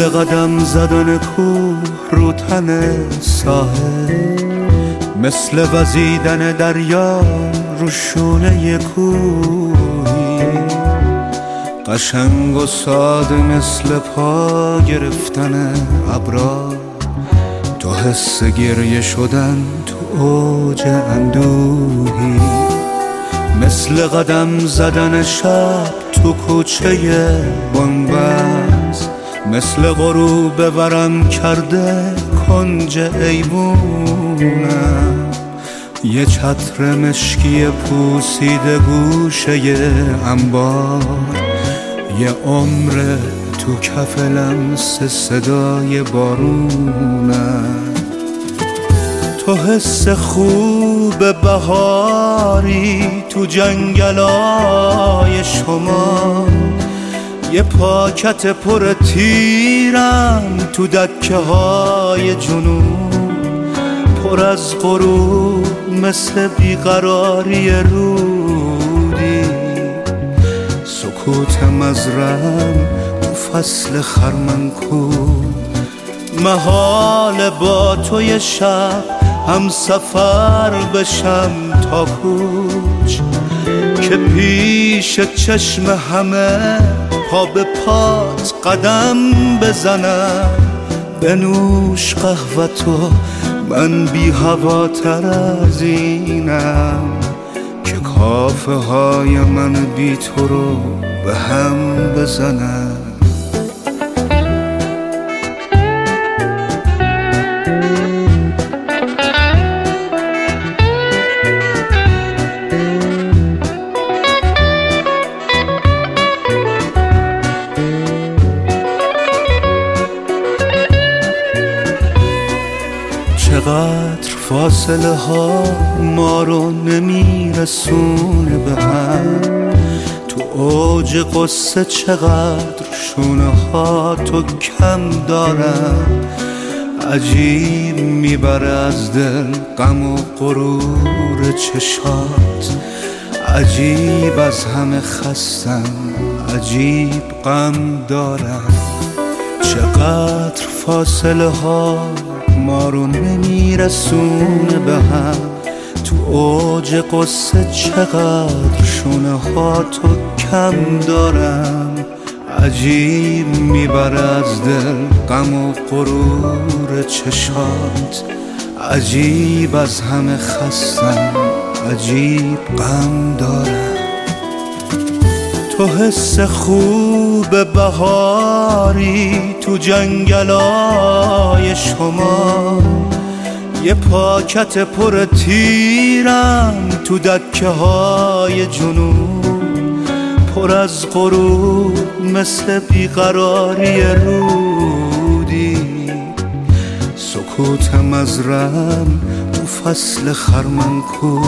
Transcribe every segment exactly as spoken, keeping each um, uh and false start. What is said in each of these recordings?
قدم زدن کوه رو تن ساحل، مثل وزیدن دریا رو شونه کوهی، قشنگ و ساده مثل پا گرفتن ابرار، تو حس گریه شدن تو اوج اندوهی، مثل قدم زدن شب تو کوچه بنبست، مثل غروب ورم کرده کنج ایوونم، یه چتر مشکی پوسیده گوشه انبار، یه عمر تو کف لمس صدای بارونم، تو حس خوب بهاری تو جنگلای شما، یه پاکت پر تیرم تو دکه های جنوب، پر از غروب مثل بیقراری رودی، سکوت مزرم تو فصل خرمنکو، محال با توی شب هم سفر بشم تا کوچ، که پیش چشم همه پا به پات قدم بزنم، بنوش قهوتو من بی هواتر از اینم، که کافه های من بی تو رو به هم بزنم. چقدر فاصله ها ما رو نمیرسونه به هم، تو اوج قصه چقدر شونه ها تو کم دارم، عجیب میبره از دل غم و غرور چشات، عجیب از همه خستم، عجیب غم دارم، چقدر فاصله ها ما رو نمیرسونه به هم، تو اوج قصه چقدر شونه ها تو کم دارم، عجیب میبره از دل غم و غرور چشات، عجیب از همه خستم، عجیب غم دارم، تو حس خوب بهاری تو جنگلای شما، یه پاکت پر تیرم تو دکه های جنوب، پر از غروب مثل بیقراری رودی، سکوت مزرم تو فصل خرمنکو،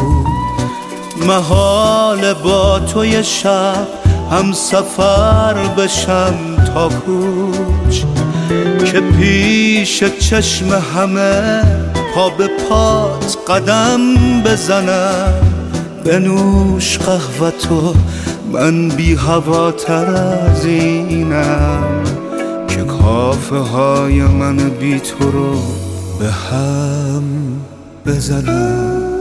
محال با توی شب هم سفر بشم تا کوچ، که پیش چشم همه پا به پات قدم بزنم، بنوش قهوتو من بی هواتر از اینم، که کافه های من بی تو رو به هم بزنم.